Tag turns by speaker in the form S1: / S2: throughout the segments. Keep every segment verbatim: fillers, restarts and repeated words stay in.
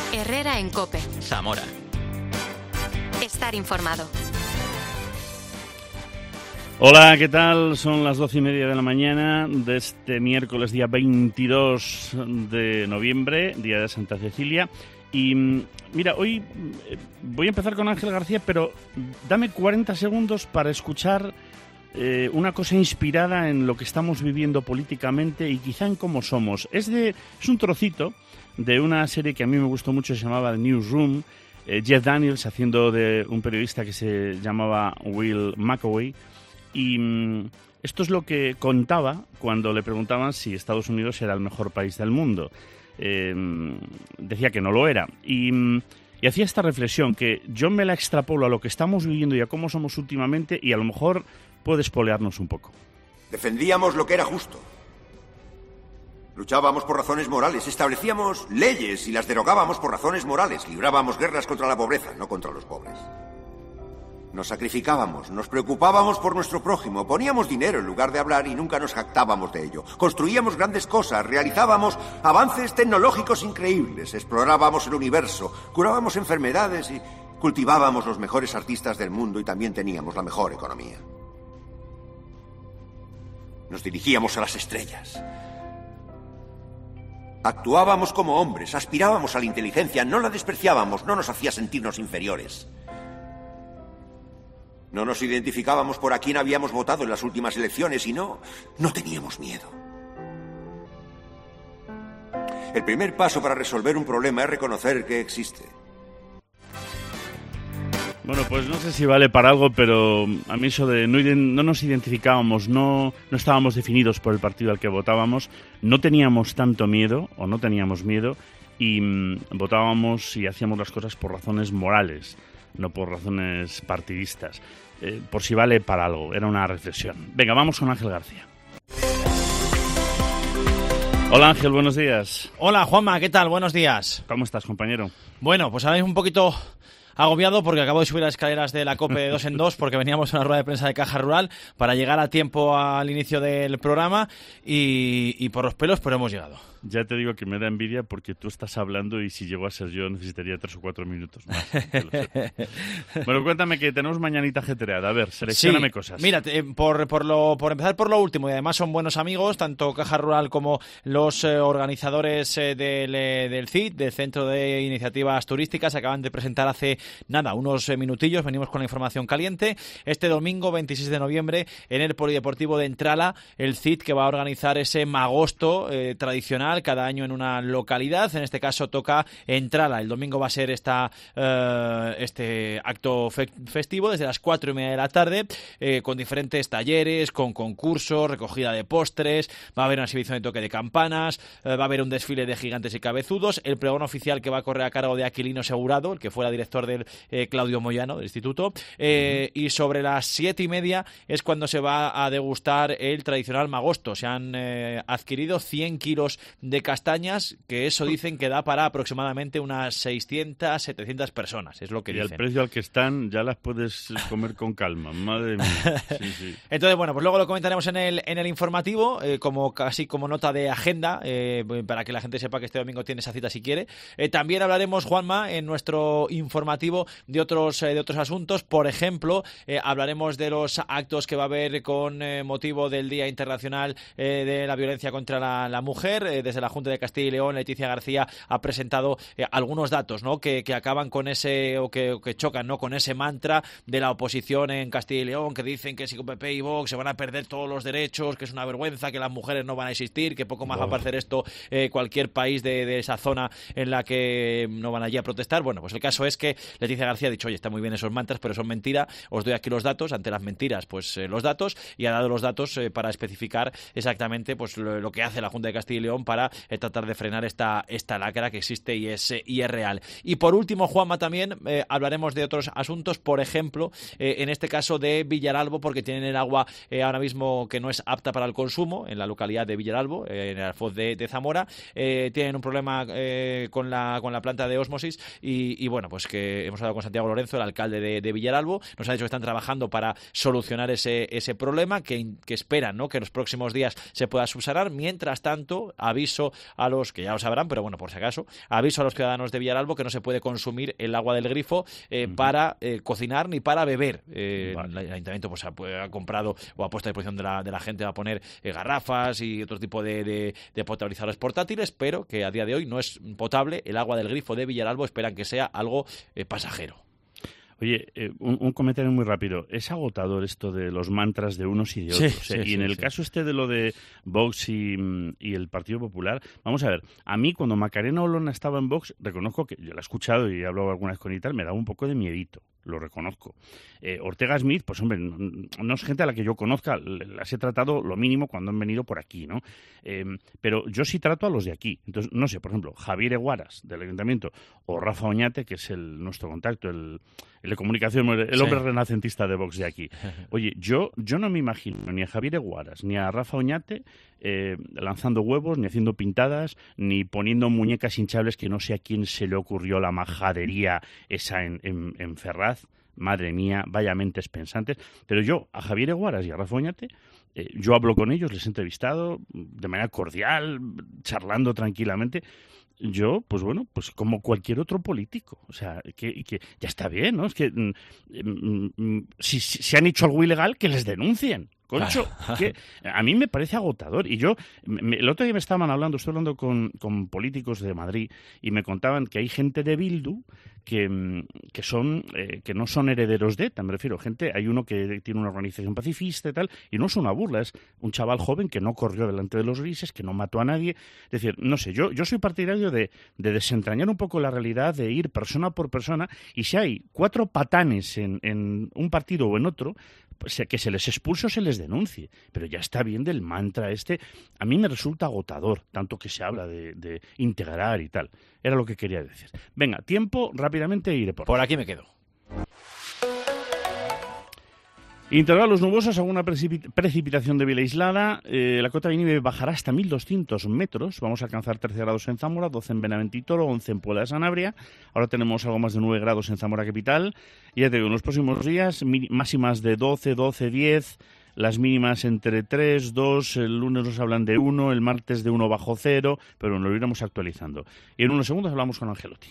S1: Herrera en COPE.
S2: Zamora.
S1: Estar informado.
S3: Hola, ¿qué tal? Son las doce y media de la mañana de este miércoles, día veintidós de noviembre, día de Santa Cecilia. Y mira, hoy voy a empezar con Ángel García, pero dame cuarenta segundos para escuchar eh, una cosa inspirada en lo que estamos viviendo políticamente y quizá en cómo somos. Es, de, es un trocito de una serie que a mí me gustó mucho, se llamaba The Newsroom. Eh, Jeff Daniels haciendo de un periodista que se llamaba Will McAway. Y mmm, esto es lo que contaba cuando le preguntaban si Estados Unidos era el mejor país del mundo. Eh, decía que no lo era. Y, y hacía esta reflexión que yo me la extrapolo a lo que estamos viviendo y a cómo somos últimamente, y a lo mejor puede espolearnos un poco.
S4: Defendíamos lo que era justo. Luchábamos por razones morales, establecíamos leyes y las derogábamos por razones morales. Librábamos guerras contra la pobreza, no contra los pobres. Nos sacrificábamos, nos preocupábamos por nuestro prójimo, poníamos dinero en lugar de hablar y nunca nos jactábamos de ello. Construíamos grandes cosas, realizábamos avances tecnológicos increíbles, explorábamos el universo, curábamos enfermedades y cultivábamos los mejores artistas del mundo y también teníamos la mejor economía. Nos dirigíamos a las estrellas. Actuábamos como hombres, aspirábamos a la inteligencia, no la despreciábamos, no nos hacía sentirnos inferiores. No nos identificábamos por a quién habíamos votado en las últimas elecciones y no, no teníamos miedo. El primer paso para resolver un problema es reconocer que existe.
S3: Bueno, pues no sé si vale para algo, pero a mí eso de no, no nos identificábamos, no, no estábamos definidos por el partido al que votábamos, no teníamos tanto miedo, o no teníamos miedo, y mmm, votábamos y hacíamos las cosas por razones morales, no por razones partidistas. Eh, por si vale para algo, era una reflexión. Venga, vamos con Ángel García. Hola Ángel, buenos días.
S5: Hola Juanma, ¿qué tal? Buenos días.
S3: ¿Cómo estás, compañero?
S5: Bueno, pues ahora mismo un poquito agobiado porque acabo de subir las escaleras de la COPE de dos en dos porque veníamos a una rueda de prensa de Caja Rural para llegar a tiempo al inicio del programa y, y por los pelos, pero hemos llegado.
S3: Ya te digo que me da envidia porque tú estás hablando y si llego a ser yo necesitaría tres o cuatro minutos más. Bueno, cuéntame que tenemos mañanita ajetreada. A ver, seleccióname sí, cosas.
S5: Mira, eh, por, por, lo, por empezar por lo último, y además son buenos amigos, tanto Caja Rural como los eh, organizadores eh, del, eh, del C I T, del Centro de Iniciativas Turísticas, acaban de presentar hace, nada, unos eh, minutillos, venimos con la información caliente. Este domingo, veintiséis de noviembre, en el Polideportivo de Entrala, el C I T que va a organizar ese magosto eh, tradicional cada año en una localidad, en este caso toca Entrala. El domingo va a ser esta, uh, este acto fe festivo desde las cuatro y media de la tarde, eh, con diferentes talleres, con concursos, recogida de postres, va a haber una exhibición de toque de campanas, eh, va a haber un desfile de gigantes y cabezudos, el pregón oficial que va a correr a cargo de Aquilino Segurado, el que fuera director del eh, Claudio Moyano, del instituto, eh, y sobre las siete y media es cuando se va a degustar el tradicional magosto. Se han eh, adquirido cien kilos de castañas, que eso dicen que da para aproximadamente unas seiscientas, setecientas personas, es lo que
S3: y
S5: dicen.
S3: Y al precio al que están ya las puedes comer con calma, madre mía. Sí, sí.
S5: Entonces, bueno, pues luego lo comentaremos en el, en el informativo, eh, como casi como nota de agenda, eh, para que la gente sepa que este domingo tiene esa cita si quiere. Eh, también hablaremos, Juanma, en nuestro informativo de otros, eh, de otros asuntos. Por ejemplo, eh, hablaremos de los actos que va a haber con eh, motivo del Día Internacional eh, de la Violencia contra la, la Mujer, eh, desde la Junta de Castilla y León. Leticia García ha presentado eh, algunos datos, ¿no?, que, que acaban con ese, o que, o que chocan, ¿no?, con ese mantra de la oposición en Castilla y León, que dicen que si con P P y Vox se van a perder todos los derechos, que es una vergüenza, que las mujeres no van a existir, que poco más oh. va a parecer esto eh, cualquier país de, de esa zona en la que no van allí a protestar. Bueno, pues el caso es que Leticia García ha dicho, oye, están muy bien esos mantras, pero son mentira, os doy aquí los datos, ante las mentiras, pues eh, los datos, y ha dado los datos eh, para especificar exactamente pues lo, lo que hace la Junta de Castilla y León para eh, tratar de frenar esta, esta lacra que existe y es, eh, y es real. Y por último, Juanma, también eh, hablaremos de otros asuntos, por ejemplo, eh, en este caso de Villaralbo, porque tienen el agua eh, ahora mismo que no es apta para el consumo en la localidad de Villaralbo, eh, en el Alfoz de, de Zamora. Eh, tienen un problema eh, con, la, con la planta de ósmosis y, y bueno, pues que eh, hemos hablado con Santiago Lorenzo, el alcalde de, de Villaralbo, nos ha dicho que están trabajando para solucionar ese, ese problema, que, que esperan, ¿no?, que en los próximos días se pueda subsanar. Mientras tanto, aviso a los, que ya lo sabrán, pero bueno, por si acaso, aviso a los ciudadanos de Villaralbo que no se puede consumir el agua del grifo eh, uh-huh. para eh, cocinar ni para beber. Eh, vale. El ayuntamiento pues ha, ha comprado o ha puesto a disposición de la, de la gente a poner eh, garrafas y otro tipo de, de, de potabilizadores portátiles, pero que a día de hoy no es potable el agua del grifo de Villaralbo. Esperan que sea algo eh, pasajero.
S3: Oye, eh, un, un comentario muy rápido. Es agotador esto de los mantras de unos y de otros.
S5: Sí,
S3: ¿eh?
S5: sí,
S3: y en
S5: sí,
S3: el
S5: sí.
S3: caso este de lo de Vox y, y el Partido Popular, vamos a ver, a mí cuando Macarena Olona estaba en Vox, reconozco que yo la he escuchado y he hablado alguna vez con ella y tal, me daba un poco de miedito, lo reconozco. Eh, Ortega Smith, pues hombre, no, no es gente a la que yo conozca, las he tratado lo mínimo cuando han venido por aquí, ¿no? Eh, pero yo sí trato a los de aquí. Entonces, no sé, por ejemplo, Javier Eguaras, del Ayuntamiento, o Rafa Oñate, que es el nuestro contacto, el... el de comunicación, el hombre sí. renacentista de Vox de aquí. Oye, yo yo no me imagino ni a Javier Eguaras ni a Rafa Oñate eh, lanzando huevos, ni haciendo pintadas, ni poniendo muñecas hinchables que no sé a quién se le ocurrió la majadería esa en, en, en Ferraz. Madre mía, vaya mentes pensantes. Pero yo, a Javier Eguaras y a Rafa Oñate, eh, yo hablo con ellos, les he entrevistado de manera cordial, charlando tranquilamente. Yo, pues bueno, pues como cualquier otro político. O sea, que, que ya está bien, ¿no? Es que mm, mm, si, si, si han hecho algo ilegal, que les denuncien. Concho, que a mí me parece agotador. Y yo, me, el otro día me estaban hablando, estoy hablando con, con políticos de Madrid, y me contaban que hay gente de Bildu que, que son eh, que no son herederos de ETA, me refiero, gente, hay uno que tiene una organización pacifista y tal, y no es una burla, es un chaval joven que no corrió delante de los grises, que no mató a nadie. Es decir, no sé, yo, yo soy partidario de, de desentrañar un poco la realidad, de ir persona por persona, y si hay cuatro patanes en, en un partido o en otro, pues que se les expulse o se les denuncie. Pero ya está bien del mantra este. A mí me resulta agotador, tanto que se habla de, de integrar y tal. Era lo que quería decir. Venga, tiempo, rápidamente iré por...
S5: Por aquí me quedo.
S3: Intervalos nubosos, alguna precipit- precipitación débil aislada. Eh, la cota de nieve bajará hasta mil doscientos metros. Vamos a alcanzar trece grados en Zamora, doce en Benavente y Toro, once en Puebla de Sanabria. Ahora tenemos algo más de nueve grados en Zamora capital. Y ya te digo, en los próximos días, mi- máximas de doce, doce, diez. Las mínimas entre tres, dos, el lunes nos hablan de uno, el martes de uno bajo cero, pero nos lo iremos actualizando. Y en unos segundos hablamos con Angelotti.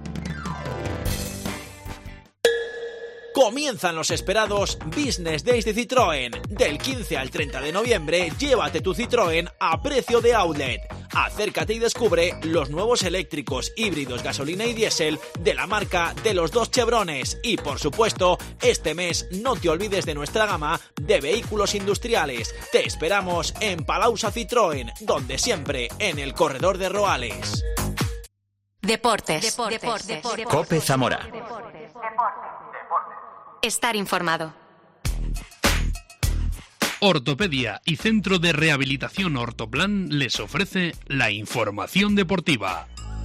S5: Comienzan los esperados Business Days de Citroën. Del quince al treinta de noviembre, llévate tu Citroën a precio de outlet. Acércate y descubre los nuevos eléctricos, híbridos, gasolina y diésel de la marca de los dos Chevrones. Y por supuesto, este mes no te olvides de nuestra gama de vehículos industriales. Te esperamos en Palausa Citroën, donde siempre en el corredor de Roales.
S1: Deportes. Deportes. Deportes. Deportes.
S2: COPE Zamora.
S1: Estar informado.
S6: Ortopedia y Centro de Rehabilitación Ortoplan les ofrece la información deportiva.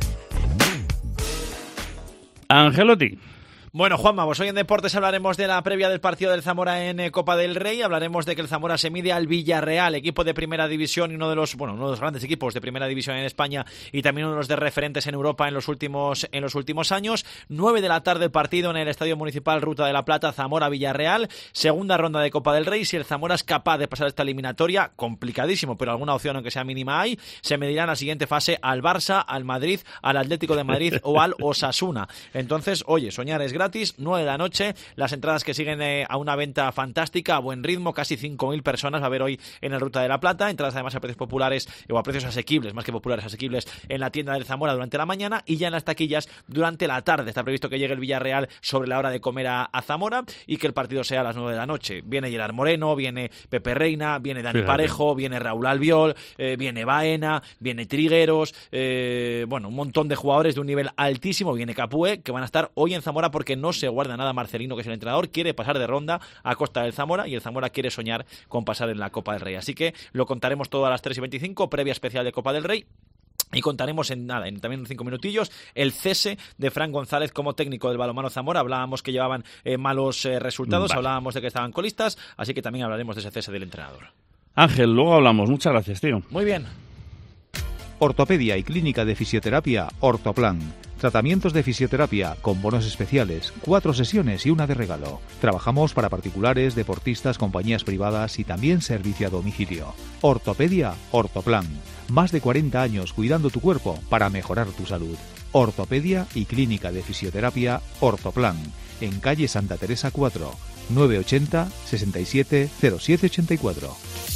S3: Angelotti.
S5: Bueno, Juanma, pues hoy en Deportes hablaremos de la previa del partido del Zamora en eh, Copa del Rey. Hablaremos de que el Zamora se mide al Villarreal, equipo de primera división y uno de los, bueno, uno de los grandes equipos de primera división en España y también uno de los de referentes en Europa en los últimos en los últimos años. nueve de la tarde el partido en el Estadio Municipal Ruta de la Plata, Zamora-Villarreal. Segunda ronda de Copa del Rey. Si el Zamora es capaz de pasar esta eliminatoria, complicadísimo, pero alguna opción aunque sea mínima hay, se medirá en la siguiente fase al Barça, al Madrid, al Atlético de Madrid o al Osasuna. Entonces, oye, soñar es gratis. nueve de la noche, las entradas que siguen eh, a una venta fantástica, a buen ritmo, casi cinco mil personas va a haber hoy en el Ruta de la Plata, entradas además a precios populares o a precios asequibles, más que populares, asequibles en la tienda del Zamora durante la mañana y ya en las taquillas durante la tarde. Está previsto que llegue el Villarreal sobre la hora de comer a, a Zamora y que el partido sea a las nueve de la noche. Viene Gerard Moreno, viene Pepe Reina, viene Dani Fíjate. Parejo, viene Raúl Albiol, eh, viene Baena, viene Trigueros, eh, bueno, un montón de jugadores de un nivel altísimo, viene Capué, que van a estar hoy en Zamora porque no se guarda nada. Marcelino, que es el entrenador, quiere pasar de ronda a costa del Zamora y el Zamora quiere soñar con pasar en la Copa del Rey. Así que lo contaremos todo a las tres y veinticinco, previa especial de Copa del Rey. Y contaremos en nada, en también en cinco minutillos, el cese de Fran González como técnico del balonmano Zamora. Hablábamos que llevaban eh, malos eh, resultados, vale. Hablábamos de que estaban colistas, así que también hablaremos de ese cese del entrenador.
S3: Ángel, luego hablamos. Muchas gracias, tío.
S5: Muy bien.
S2: Ortopedia y Clínica de Fisioterapia Ortoplan. Tratamientos de fisioterapia con bonos especiales, cuatro sesiones y una de regalo. Trabajamos para particulares, deportistas, compañías privadas y también servicio a domicilio. Ortopedia Ortoplan. Más de cuarenta años cuidando tu cuerpo para mejorar tu salud. Ortopedia y Clínica de Fisioterapia Ortoplan. En calle Santa Teresa cuatro, nueve ochenta, sesenta y siete, cero siete ochenta y cuatro.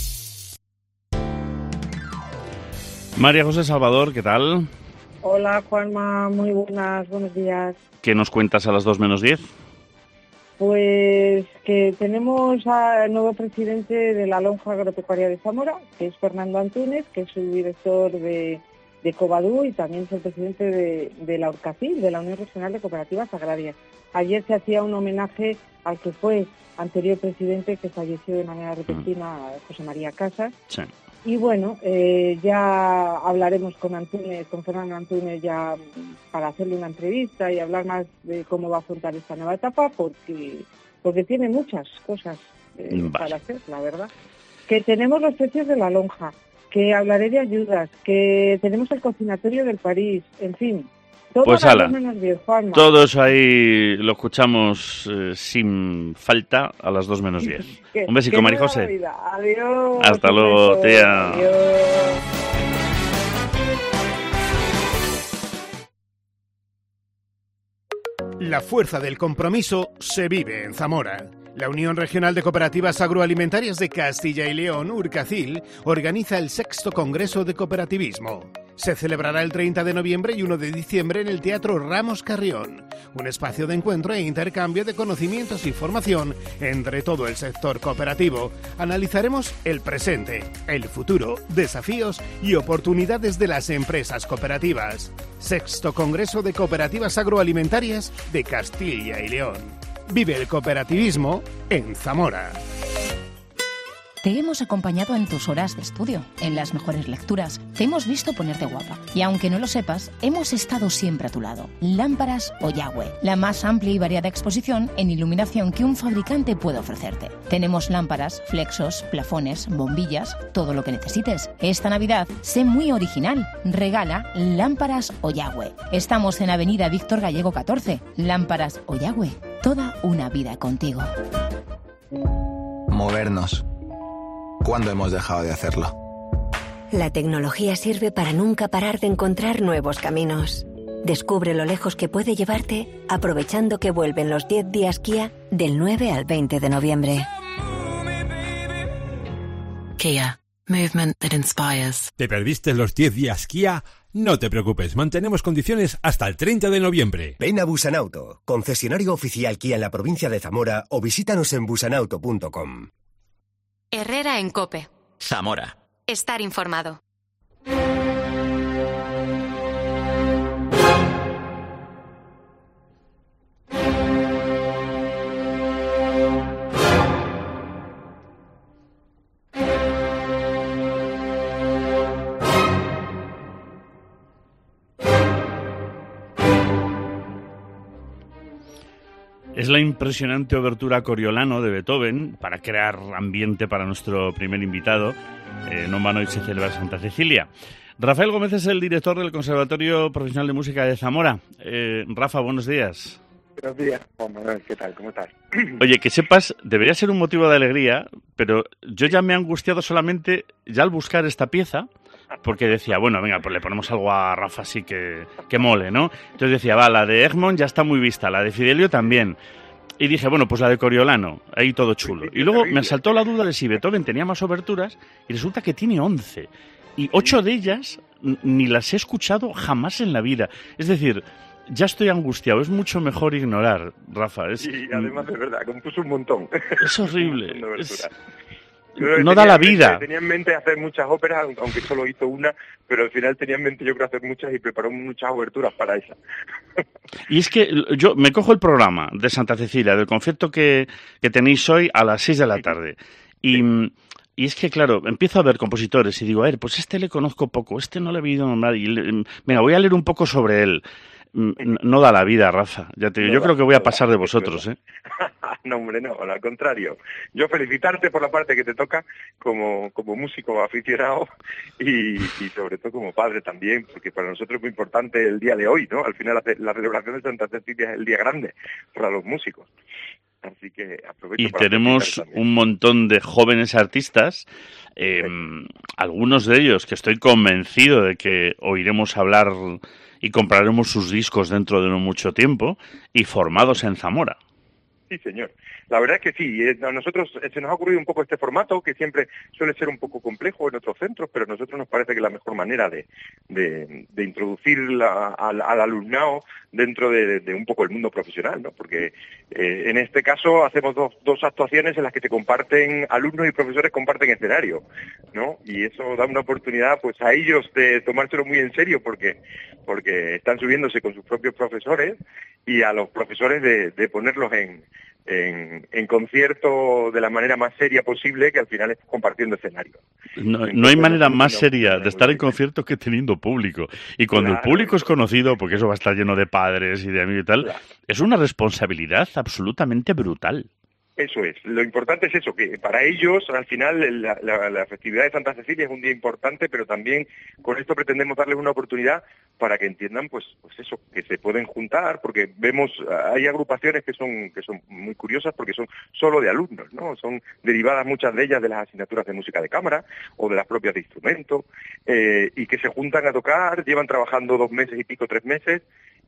S3: María José Salvador, ¿qué tal?
S7: Hola Juanma, muy buenas, buenos días.
S3: ¿Qué nos cuentas a las dos menos diez?
S7: Pues que tenemos al nuevo presidente de la Lonja Agropecuaria de Zamora, que es Fernando Antúnez, que es su director de, de Covadú y también es el presidente de, de la Urcacil, de la Unión Regional de Cooperativas Agrarias. Ayer se hacía un homenaje al que fue anterior presidente que falleció de manera repentina, José María Casas.
S3: Sí.
S7: Y bueno, eh, ya hablaremos con Antúnez, con Fernando Antúnez ya para hacerle una entrevista y hablar más de cómo va a afrontar esta nueva etapa, porque porque tiene muchas cosas eh, vale. para hacer, la verdad. Que tenemos los precios de la lonja, que hablaré de ayudas, que tenemos el cocinatorio del París, en fin. Todo
S3: pues
S7: a
S3: ala,
S7: menos diez, Juanma.
S3: Todos ahí lo escuchamos eh, sin falta a las dos menos diez. Un besico, María José.
S7: Adiós.
S3: Hasta luego, tía.
S7: Adiós.
S8: La fuerza del compromiso se vive en Zamora. La Unión Regional de Cooperativas Agroalimentarias de Castilla y León, Urcacil, organiza el sexto Congreso de Cooperativismo. Se celebrará el treinta de noviembre y uno de diciembre en el Teatro Ramos Carrión, un espacio de encuentro e intercambio de conocimientos y formación entre todo el sector cooperativo. Analizaremos el presente, el futuro, desafíos y oportunidades de las empresas cooperativas. Sexto Congreso de Cooperativas Agroalimentarias de Castilla y León. Vive el cooperativismo en Zamora.
S9: Te hemos acompañado en tus horas de estudio, en las mejores lecturas. Te hemos visto ponerte guapa. Y aunque no lo sepas, hemos estado siempre a tu lado. Lámparas Oyagüe, la más amplia y variada exposición en iluminación que un fabricante puede ofrecerte. Tenemos lámparas, flexos, plafones, bombillas, todo lo que necesites. Esta Navidad, sé muy original. Regala Lámparas Oyagüe. Estamos en Avenida Víctor Gallego catorce. Lámparas Oyagüe. Toda una vida contigo.
S10: Movernos. ¿Cuándo hemos dejado de hacerlo?
S11: La tecnología sirve para nunca parar de encontrar nuevos caminos. Descubre lo lejos que puede llevarte aprovechando que vuelven los diez días Kia del nueve al veinte de noviembre.
S12: Kia. Movement that inspires.
S13: ¿Te perdiste los diez días Kia? No te preocupes, mantenemos condiciones hasta el treinta de noviembre.
S14: Ven a Busanauto, concesionario oficial Kia en la provincia de Zamora, o visítanos en busanauto punto com.
S1: Herrera en COPE.
S15: Zamora.
S1: Estar informado.
S3: Es la impresionante obertura Coriolano de Beethoven para crear ambiente para nuestro primer invitado. Eh, no en vano hoy se celebra Santa Cecilia. Rafael Gómez es el director del Conservatorio Profesional de Música de Zamora. Eh, Rafa, buenos días.
S16: Buenos días, Juan Manuel, ¿qué tal? ¿Cómo estás?
S3: Oye, que sepas, debería ser un motivo de alegría, pero yo ya me he angustiado solamente ya al buscar esta pieza, porque decía, bueno, venga, pues le ponemos algo a Rafa así que, que mole, ¿no? Entonces decía, va, la de Egmont ya está muy vista, la de Fidelio también. Y dije, bueno, pues la de Coriolano, ahí todo chulo. Y luego me asaltó la duda de si Beethoven tenía más oberturas, y resulta que tiene once. Y ocho de ellas ni las he escuchado jamás en la vida. Es decir, ya estoy angustiado, es mucho mejor ignorar, Rafa. Es,
S16: y además es verdad, compuso un montón.
S3: Es horrible.
S16: Es,
S3: no da la vida.
S16: Mente, tenía en mente hacer muchas óperas, aunque solo hizo una, pero al final tenía en mente yo creo hacer muchas y preparó muchas oberturas para esa.
S3: Y es que yo me cojo el programa de Santa Cecilia, del concierto que, que tenéis hoy a las seis de la tarde, y... Sí. Y es que, claro, empiezo a ver compositores y digo, a ver, pues este le conozco poco, este no le he oído nombrar, y le, venga, voy a leer un poco sobre él. no da la vida, Rafa. Ya te digo, yo creo que voy a pasar de vosotros, ¿eh?
S16: No, hombre, no, al contrario. Yo felicitarte por la parte que te toca como, como músico aficionado y, y sobre todo como padre también, porque para nosotros es muy importante el día de hoy, ¿no? Al final la, la celebración de Santa Cecilia es el día grande para los músicos. Así que aprovecho
S3: y
S16: para
S3: tenemos un montón de jóvenes artistas, eh, sí. algunos de ellos que estoy convencido de que oiremos hablar y compraremos sus discos dentro de no mucho tiempo, y formados en Zamora.
S16: Sí, señor. La verdad es que sí. A nosotros se nos ha ocurrido un poco este formato, que siempre suele ser un poco complejo en otros centros, pero a nosotros nos parece que es la mejor manera de, de, de introducir la, al, al alumnado dentro de, de un poco el mundo profesional, ¿no? Porque eh, en este caso hacemos dos, dos actuaciones en las que se comparten, alumnos y profesores comparten escenario, ¿no? Y eso da una oportunidad pues a ellos de tomárselo muy en serio, porque, porque están subiéndose con sus propios profesores, y a los profesores de, de ponerlos en En, en concierto de la manera más seria posible, que al final es compartiendo escenario.
S3: No, Entonces, no hay manera más seria de estar en concierto que teniendo público. Y cuando claro, el público es conocido, porque eso va a estar lleno de padres y de amigos y tal, claro, es una responsabilidad absolutamente brutal.
S16: Eso es. Lo importante es eso, que para ellos, al final, la, la, la festividad de Santa Cecilia es un día importante, pero también con esto pretendemos darles una oportunidad para que entiendan, pues, pues eso, que se pueden juntar, porque vemos, hay agrupaciones que son que son muy curiosas porque son solo de alumnos, ¿no? Son derivadas muchas de ellas de las asignaturas de música de cámara o de las propias de instrumento, eh, y que se juntan a tocar, llevan trabajando dos meses y pico, tres meses,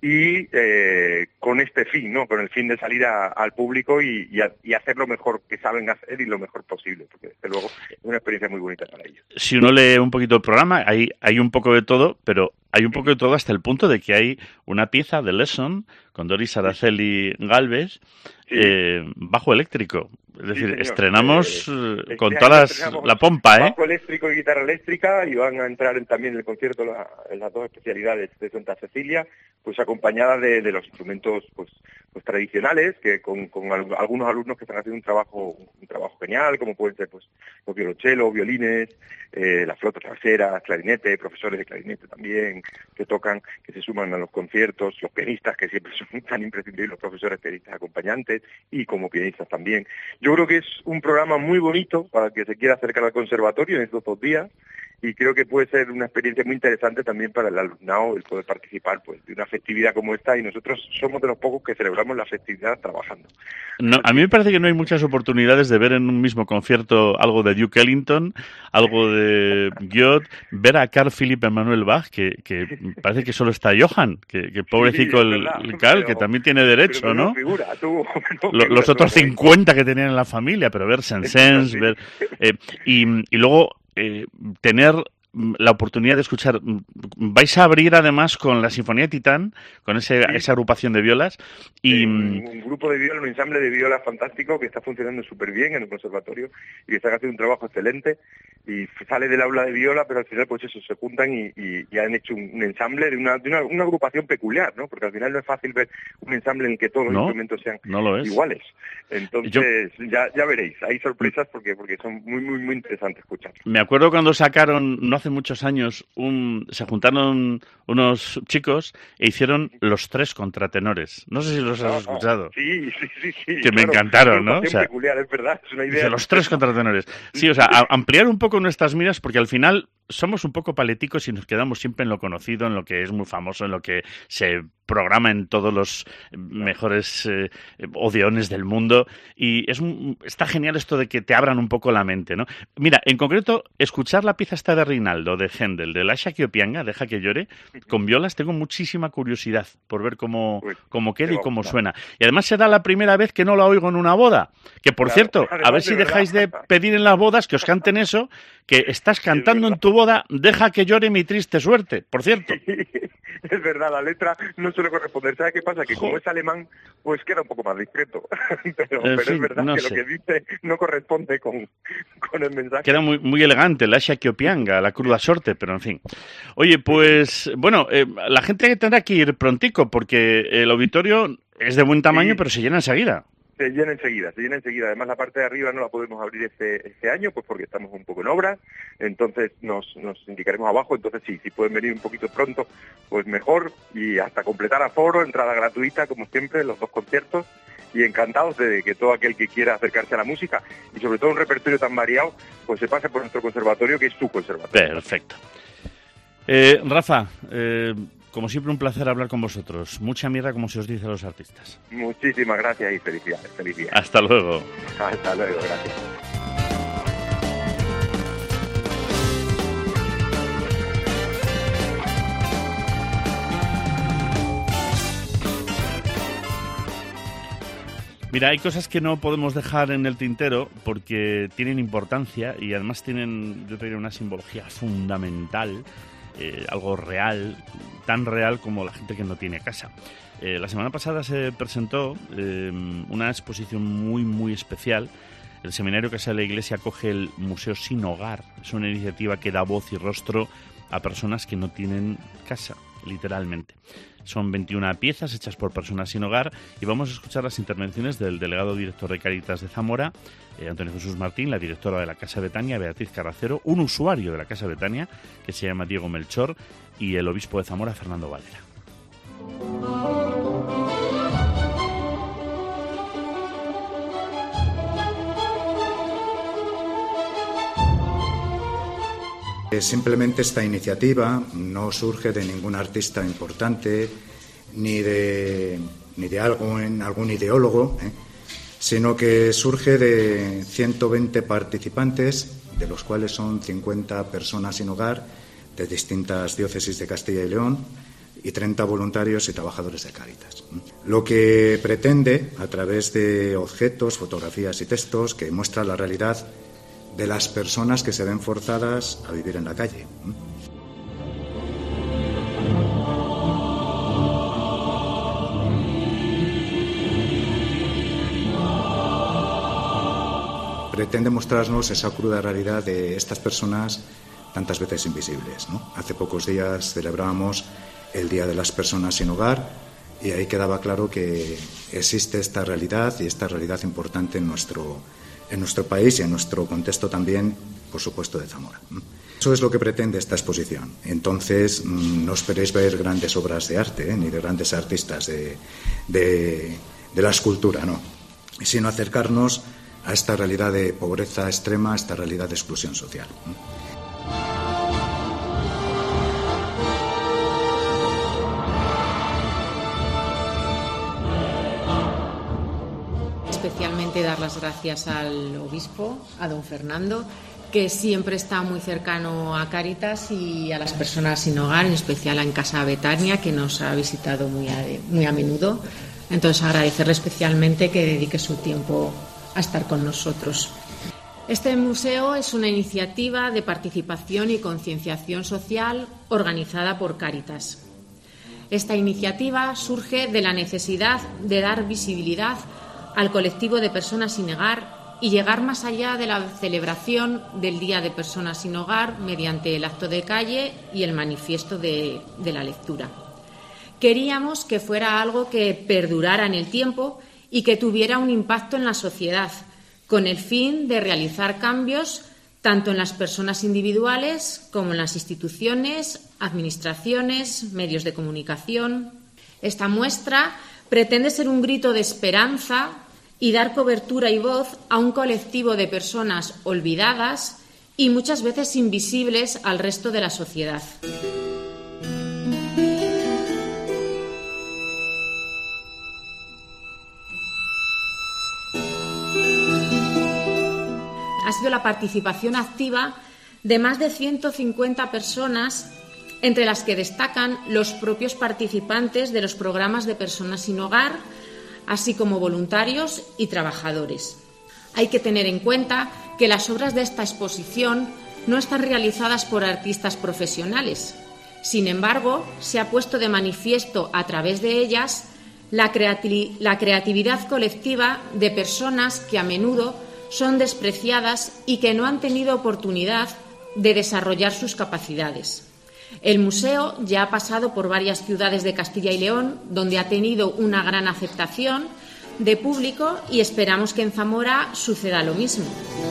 S16: y eh, con este fin, ¿no? Con el fin de salir a, al público y, y, a, y hacer lo mejor que saben hacer y lo mejor posible, porque desde luego es una experiencia muy bonita para ellos.
S3: Si uno lee un poquito el programa, hay, hay un poco de todo, pero hay un poco de todo hasta el punto de que hay una pieza de Lesson con Doris Araceli Galvez, sí. eh, bajo eléctrico. Es decir, sí, estrenamos eh, con todas la pompa, ¿eh?
S16: Bajo eléctrico y guitarra eléctrica, y van a entrar en, también en el concierto la, en las dos especialidades de Santa Cecilia, pues acompañadas de, de los instrumentos pues, pues tradicionales, que con, con al, algunos alumnos que están haciendo un trabajo un trabajo genial, como pueden ser pues los violonchelos, violines, eh, las flautas traseras, clarinete, profesores de clarinete también, que tocan, que se suman a los conciertos, los pianistas, que siempre son tan imprescindibles, los profesores pianistas acompañantes, y como pianistas también. Yo creo que es un programa muy bonito para el que se quiera acercar al conservatorio en estos dos días, y creo que puede ser una experiencia muy interesante también para el alumnado el poder participar pues de una festividad como esta, y nosotros somos de los pocos que celebramos la festividad trabajando.
S3: No, a mí me parece que no hay muchas oportunidades de ver en un mismo concierto algo de Duke Ellington, algo de Gott, ver a Carl Philipp Emanuel Bach, que, que parece que solo está Johann, que, que pobrecito sí, el, verdad, el Carl, pero, que también tiene derecho, pero ¿no?
S16: Figura, tú, no
S3: Lo, los otros cincuenta que tenían en la familia, pero ver Saint-Saëns, ver... Eh, y, y luego... Eh, tener la oportunidad de escuchar. Vais a abrir además con la Sinfonía de Titán, con ese, sí. esa agrupación de violas. Y...
S16: Un, un grupo de viola, un ensamble de violas fantástico que está funcionando súper bien en el conservatorio y que están haciendo un trabajo excelente. Y sale del aula de viola, pero al final pues eso, se juntan y, y, y han hecho un, un ensamble de, una, de una, una agrupación peculiar, ¿no? Porque al final no es fácil ver un ensamble en el que todos los
S3: no,
S16: instrumentos sean
S3: no
S16: iguales. Entonces, Yo... ya, ya veréis, hay sorpresas porque porque son muy, muy, muy interesantes escuchar.
S3: Me acuerdo cuando sacaron, no hace muchos años, un se juntaron unos chicos e hicieron Los Tres Contratenores. No sé si los has ah, escuchado.
S16: Sí, sí, sí. sí
S3: que claro, me encantaron, ¿no?
S16: O sea, peculiar, es verdad, es una idea.
S3: Los Tres Contratenores. Sí, o sea, a, ampliar un poco nuestras miras, porque al final somos un poco paleticos y nos quedamos siempre en lo conocido, en lo que es muy famoso, en lo que se programa en todos los mejores eh, odeones del mundo, y es un, está genial esto de que te abran un poco la mente, ¿no? Mira, en concreto, escuchar la pieza esta de Rinaldo, de Händel, de Lascia que Opianga, Deja que llore, con violas, tengo muchísima curiosidad por ver cómo, Uy, cómo queda y cómo suena. Y además será la primera vez que no la oigo en una boda, que por claro, cierto, a ver si de dejáis de pedir en las bodas que os canten eso, que estás cantando en tu boda, Deja que llore mi triste suerte, por cierto.
S16: Es verdad, la letra no suele corresponder. ¿Sabes qué pasa? Que como es alemán, pues queda un poco más discreto. pero, pero
S3: fin,
S16: es verdad
S3: no
S16: que
S3: sé.
S16: Lo que dice no corresponde con, con el mensaje.
S3: Queda muy, muy elegante, la Lascia que Opianga, la cruda sorte, pero en fin. Oye, pues, bueno, eh, la gente tendrá que ir prontico, porque el auditorio es de buen tamaño, sí. pero se llena enseguida.
S16: se llena enseguida, se llena enseguida. Además, la parte de arriba no la podemos abrir este este año, pues porque estamos un poco en obra, entonces nos, nos indicaremos abajo. Entonces sí, si pueden venir un poquito pronto, pues mejor, y hasta completar aforo, entrada gratuita, como siempre, los dos conciertos, y encantados de que todo aquel que quiera acercarse a la música, y sobre todo un repertorio tan variado, pues se pase por nuestro conservatorio, que es su conservatorio.
S3: Perfecto. Eh, Rafa, eh, como siempre un placer hablar con vosotros. Mucha mierda, como se os dice a los artistas.
S16: Muchísimas gracias y felicidades. felicidades.
S3: Hasta luego.
S16: Hasta luego, gracias.
S3: Mira, hay cosas que no podemos dejar en el tintero porque tienen importancia y además tienen, yo diría, una simbología fundamental. Eh, algo real, tan real como la gente que no tiene casa. Eh, la semana pasada se presentó eh, una exposición muy, muy especial. El Seminario Casa de la Iglesia acoge el Museo Sin Hogar. Es una iniciativa que da voz y rostro a personas que no tienen casa, literalmente. Son veintiuna piezas hechas por personas sin hogar y vamos a escuchar las intervenciones del delegado director de Cáritas de Zamora, eh, Antonio Jesús Martín, la directora de la Casa Betania, Beatriz Carracero, un usuario de la Casa Betania que se llama Diego Melchor y el obispo de Zamora, Fernando Valera.
S15: Simplemente esta iniciativa no surge de ningún artista importante ni de, ni de algo en algún ideólogo, ¿eh? sino que surge de ciento veinte participantes, de los cuales son cincuenta personas sin hogar de distintas diócesis de Castilla y León y treinta voluntarios y trabajadores de Cáritas. Lo que pretende, a través de objetos, fotografías y textos que muestran la realidad de las personas que se ven forzadas a vivir en la calle. Pretende mostrarnos esa cruda realidad de estas personas tantas veces invisibles, ¿no? Hace pocos días celebrábamos el Día de las Personas sin Hogar y ahí quedaba claro que existe esta realidad y esta realidad importante en nuestro en nuestro país y en nuestro contexto también, por supuesto, de Zamora. Eso es lo que pretende esta exposición. Entonces, no esperéis ver grandes obras de arte, ¿eh? ni de grandes artistas de, de, de la escultura, no, sino acercarnos a esta realidad de pobreza extrema, a esta realidad de exclusión social.
S17: Especialmente dar las gracias al obispo, a don Fernando, que siempre está muy cercano a Cáritas y a las personas sin hogar, en especial en Casa Betania, que nos ha visitado muy a, muy a menudo. Entonces, agradecerle especialmente que dedique su tiempo a estar con nosotros. Este museo es una iniciativa de participación y concienciación social organizada por Cáritas. Esta iniciativa surge de la necesidad de dar visibilidad al colectivo de personas sin hogar y llegar más allá de la celebración del Día de Personas sin Hogar mediante el acto de calle y el manifiesto de, de la lectura. Queríamos que fuera algo que perdurara en el tiempo y que tuviera un impacto en la sociedad, con el fin de realizar cambios tanto en las personas individuales como en las instituciones, administraciones, medios de comunicación. Esta muestra pretende ser un grito de esperanza y dar cobertura y voz a un colectivo de personas olvidadas y muchas veces invisibles al resto de la sociedad. Ha sido la participación activa de más de ciento cincuenta personas, entre las que destacan los propios participantes de los programas de personas sin hogar, así como voluntarios y trabajadores. Hay que tener en cuenta que las obras de esta exposición no están realizadas por artistas profesionales. Sin embargo, se ha puesto de manifiesto a través de ellas la, creati- la creatividad colectiva de personas que a menudo son despreciadas y que no han tenido oportunidad de desarrollar sus capacidades. El museo ya ha pasado por varias ciudades de Castilla y León, donde ha tenido una gran aceptación, de público y esperamos que en Zamora suceda lo mismo.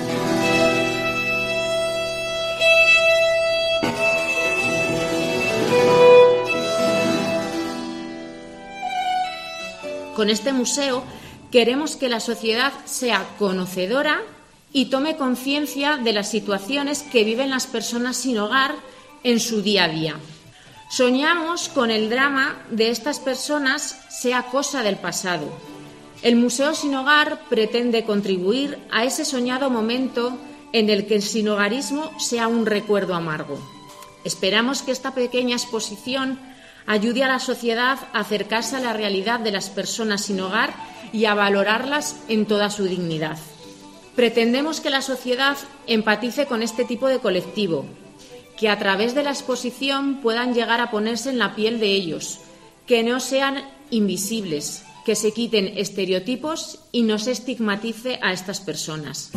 S17: Con este museo queremos que la sociedad sea conocedora y tome conciencia de las situaciones que viven las personas sin hogar en su día a día. Soñamos con el drama de estas personas sea cosa del pasado. El Museo Sin Hogar pretende contribuir a ese soñado momento en el que el sinhogarismo sea un recuerdo amargo. Esperamos que esta pequeña exposición ayude a la sociedad a acercarse a la realidad de las personas sin hogar y a valorarlas en toda su dignidad. Pretendemos que la sociedad empatice con este tipo de colectivo, que a través de la exposición puedan llegar a ponerse en la piel de ellos, que no sean invisibles, que se quiten estereotipos y no se estigmatice a estas personas.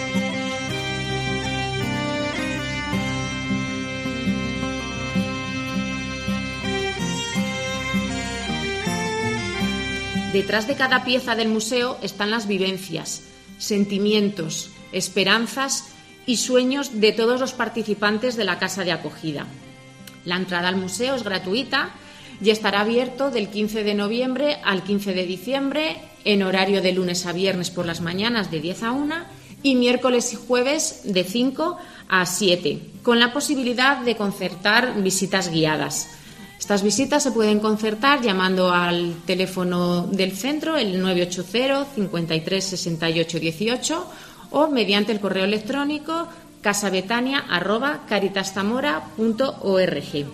S17: Detrás de cada pieza del museo están las vivencias, sentimientos, esperanzas y sueños de todos los participantes de la casa de acogida. La entrada al museo es gratuita y estará abierto del quince de noviembre al quince de diciembre en horario de lunes a viernes por las mañanas de diez a una y miércoles y jueves de cinco a siete, con la posibilidad de concertar visitas guiadas. Estas visitas se pueden concertar llamando al teléfono del centro, el nueve ocho cero, cincuenta y tres, sesenta y ocho dieciocho, o mediante el correo electrónico casabetania arroba caritastamora punto org.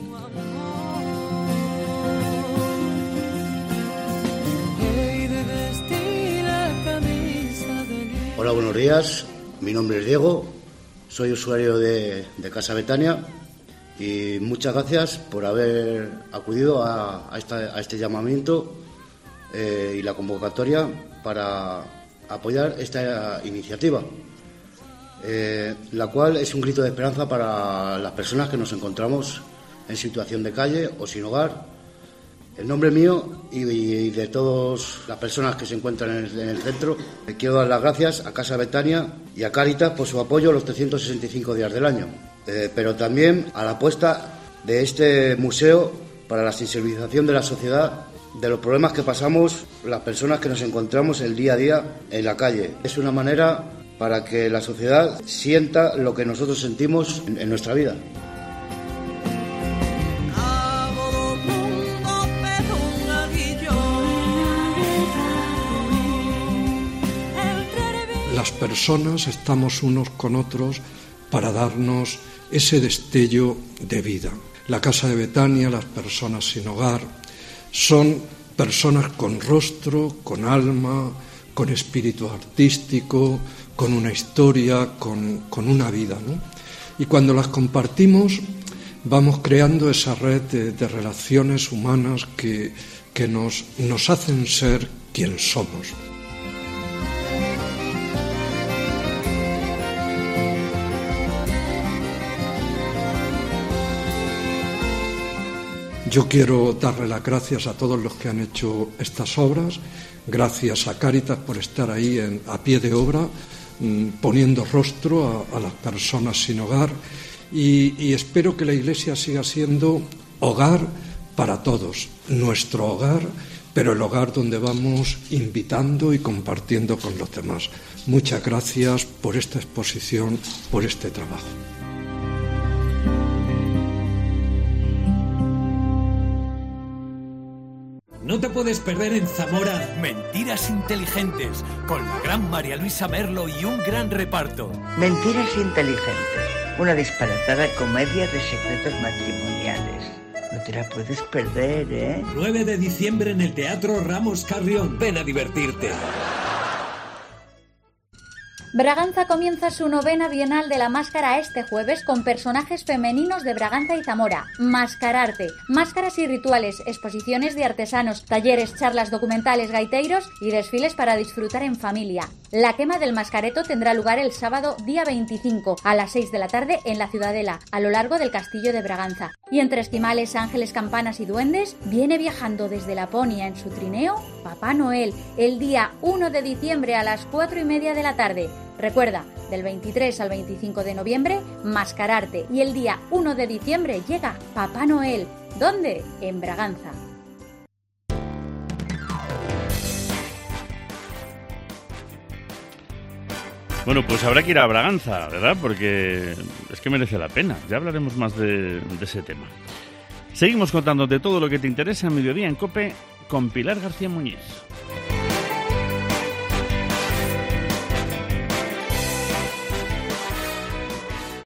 S18: Hola, buenos días. Mi nombre es Diego, soy usuario de, de Casa Betania. Y muchas gracias por haber acudido a, a, esta, a este llamamiento eh, y la convocatoria para apoyar esta iniciativa, eh, la cual es un grito de esperanza para las personas que nos encontramos en situación de calle o sin hogar. En nombre mío y, y de todas las personas que se encuentran en el, en el centro, quiero dar las gracias a Casa Betania y a Cáritas por su apoyo los trescientos sesenta y cinco días del año. Eh, pero también a la apuesta de este museo para la sensibilización de la sociedad de los problemas que pasamos las personas que nos encontramos el día a día en la calle. Es una manera para que la sociedad sienta lo que nosotros sentimos en, en nuestra vida.
S19: Las personas estamos unos con otros para darnos ese destello de vida. La Casa de Betania, las personas sin hogar, son personas con rostro, con alma, con espíritu artístico, con una historia, con, con una vida, ¿no? Y cuando las compartimos, vamos creando esa red de, de relaciones humanas que, que nos, nos hacen ser quien somos. Yo quiero darle las gracias a todos los que han hecho estas obras, gracias a Cáritas por estar ahí en, a pie de obra, mmm, poniendo rostro a, a las personas sin hogar y, y espero que la Iglesia siga siendo hogar para todos, nuestro hogar, pero el hogar donde vamos invitando y compartiendo con los demás. Muchas gracias por esta exposición, por este trabajo.
S20: No te puedes perder en Zamora Mentiras Inteligentes, con la gran María Luisa Merlo y un gran reparto.
S21: Mentiras Inteligentes, una disparatada comedia de secretos matrimoniales. No te la puedes perder, ¿eh?
S20: nueve de diciembre en el Teatro Ramos Carrión. Ven a divertirte.
S4: Braganza comienza su novena Bienal de la Máscara este jueves con personajes femeninos de Braganza y Zamora. Mascararte, máscaras y rituales, exposiciones de artesanos, talleres, charlas documentales, gaiteiros y desfiles para disfrutar en familia. La quema del mascareto tendrá lugar el sábado día veinticinco a las seis de la tarde en la Ciudadela, a lo largo del castillo de Braganza. Y entre esquimales, ángeles, campanas y duendes, viene viajando desde Laponia en su trineo Papá Noel, el día uno de diciembre a las cuatro y media de la tarde. Recuerda, del veintitrés al veinticinco de noviembre, Mascararte, y el día uno de diciembre llega Papá Noel. ¿Dónde? En Braganza.
S3: Bueno, pues habrá que ir a Braganza, ¿verdad? Porque es que merece la pena. Ya hablaremos más de, de ese tema. Seguimos contándote todo lo que te interesa en Mediodía en COPE con Pilar García Muñiz.